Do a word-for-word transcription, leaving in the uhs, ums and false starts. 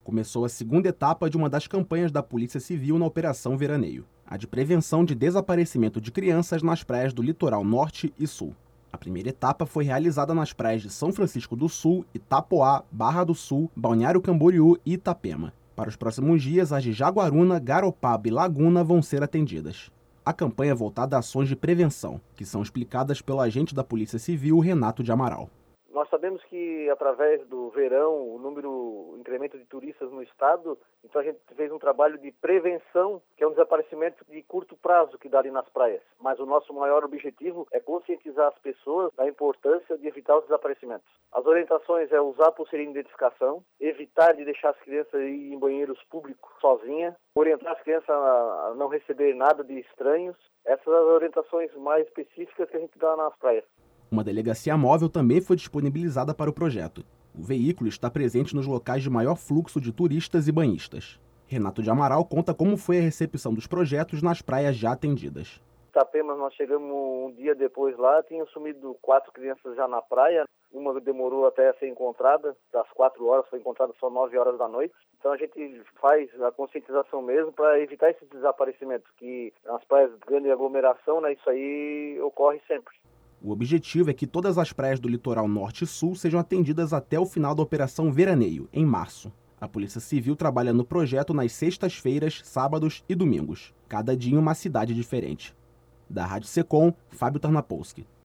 começou a segunda etapa de uma das campanhas da Polícia Civil na Operação Veraneio, a de prevenção de desaparecimento de crianças nas praias do litoral norte e sul. A primeira etapa foi realizada nas praias de São Francisco do Sul, Itapoá, Barra do Sul, Balneário Camboriú e Itapema. Para os próximos dias, as de Jaguaruna, Garopaba e Laguna vão ser atendidas. A campanha é voltada a ações de prevenção, que são explicadas pelo agente da Polícia Civil, Renato de Amaral. Nós sabemos que, através do verão, o número, o incremento de turistas no estado, então a gente fez um trabalho de prevenção, que é um desaparecimento de curto prazo que dá ali nas praias. Mas o nosso maior objetivo é conscientizar as pessoas da importância de evitar os desaparecimentos. As orientações é usar pulseirinha de identificação, evitar de deixar as crianças ir em banheiros públicos sozinhas, orientar as crianças a não receber nada de estranhos. Essas são as orientações mais específicas que a gente dá nas praias. Uma delegacia móvel também foi disponibilizada para o projeto. O veículo está presente nos locais de maior fluxo de turistas e banhistas. Renato de Amaral conta como foi a recepção dos projetos nas praias já atendidas. Itapema, nós chegamos um dia depois lá, tinham sumido quatro crianças já na praia. Uma demorou até a ser encontrada, das quatro horas foi encontrada só nove horas da noite. Então a gente faz a conscientização mesmo para evitar esse desaparecimento, que nas praias de grande aglomeração, né, isso aí ocorre sempre. O objetivo é que todas as praias do litoral norte e sul sejam atendidas até o final da Operação Veraneio, em março. A Polícia Civil trabalha no projeto nas sextas-feiras, sábados e domingos, cada dia em uma cidade diferente. Da Rádio Secom, Fábio Tarnapolsky.